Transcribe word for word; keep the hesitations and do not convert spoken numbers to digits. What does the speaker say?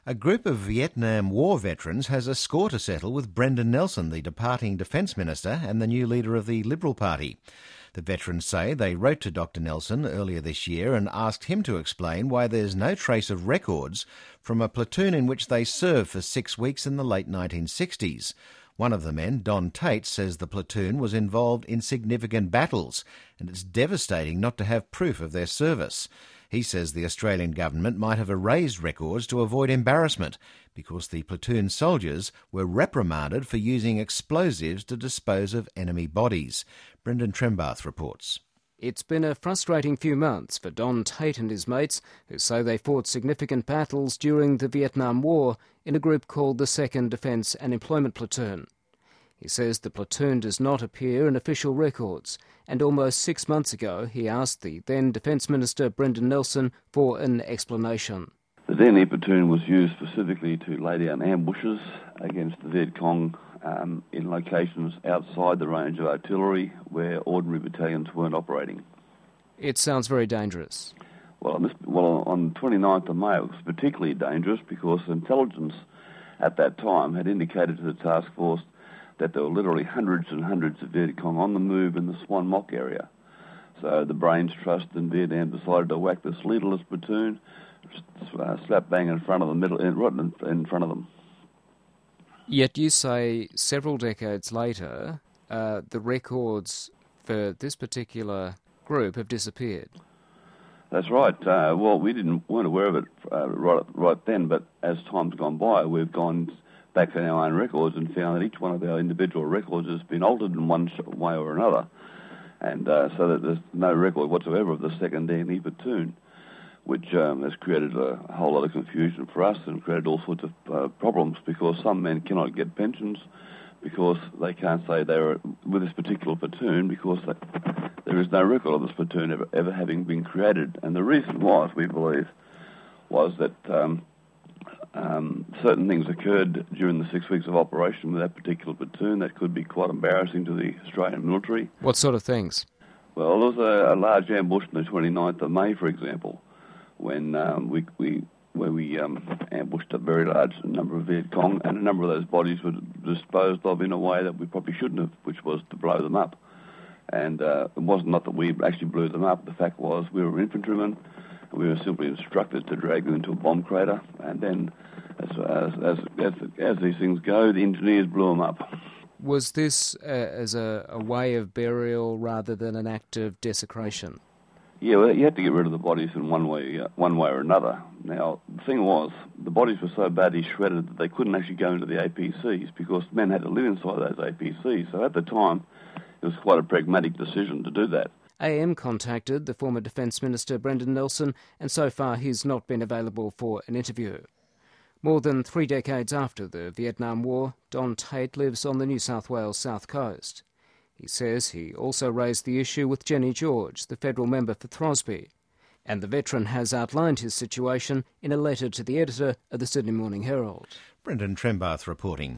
A group of Vietnam War veterans has a score to settle with Brendan Nelson, the departing Defence Minister and the new leader of the Liberal Party. The veterans say they wrote to Doctor Nelson earlier this year and asked him to explain why there's no trace of records from a platoon in which they served for six weeks in the late nineteen sixties. One of the men, Don Tate, says the platoon was involved in significant battles and it's devastating not to have proof of their service. He says the Australian government might have erased records to avoid embarrassment because the platoon soldiers were reprimanded for using explosives to dispose of enemy bodies. Brendan Trembath reports. It's been a frustrating few months for Don Tate and his mates, who say they fought significant battles during the Vietnam War in a group called the second Defence and Employment Platoon. He says the platoon does not appear in official records, and almost six months ago he asked the then Defence Minister Brendan Nelson for an explanation. The D N E platoon was used specifically to lay down ambushes against the Viet Cong um, in locations outside the range of artillery where ordinary battalions weren't operating. It sounds very dangerous. Well, on, this, well, on the twenty-ninth of May it was particularly dangerous because intelligence at that time had indicated to the task force that there were literally hundreds and hundreds of Viet Cong on the move in the Swan Mok area. So the Brains Trust in Vietnam decided to whack this leaderless platoon, uh, slap bang in front of them, middle, right in, in front of them. Yet you say several decades later, uh, the records for this particular group have disappeared. That's right. Uh, well, we didn't weren't aware of it uh, right right then, but as time's gone by, we've gone back in our own records and found that each one of our individual records has been altered in one way or another, and uh, so that there's no record whatsoever of the second D N E platoon, which um, has created a whole lot of confusion for us and created all sorts of uh, problems because some men cannot get pensions because they can't say they were with this particular platoon because they, there is no record of this platoon ever, ever having been created. And the reason was, we believe, was that um, Um, certain things occurred during the six weeks of operation with that particular platoon that could be quite embarrassing to the Australian military. What sort of things? Well, there was a, a large ambush on the twenty-ninth of May, for example, when um, we, we where we um, ambushed a very large number of Viet Cong, and a number of those bodies were disposed of in a way that we probably shouldn't have, which was to blow them up. And uh, it wasn't not that we actually blew them up. The fact was we were infantrymen. We were simply instructed to drag them into a bomb crater, and then, as as as, as, as these things go, the engineers blew them up. Was this uh, as a, a way of burial rather than an act of desecration? Yeah, well, you had to get rid of the bodies in one way, uh, one way or another. Now, the thing was, the bodies were so badly shredded that they couldn't actually go into the A P Cs because men had to live inside those A P Cs. So at the time, it was quite a pragmatic decision to do that. A M contacted the former Defence Minister Brendan Nelson, and so far he's not been available for an interview. More than three decades after the Vietnam War, Don Tate lives on the New South Wales south coast. He says he also raised the issue with Jenny George, the federal member for Throsby, and the veteran has outlined his situation in a letter to the editor of the Sydney Morning Herald. Brendan Trembath reporting.